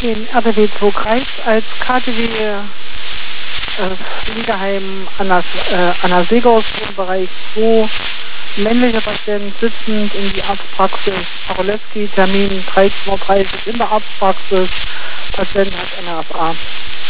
in RTW 2 Kreis als KTW Pflegeheim Anna Segers, Bereich 2, männlicher Patient sitzend in die Arztpraxis Parolewski, Termin 13:30 Uhr in der Arztpraxis, Patient hat NRFA.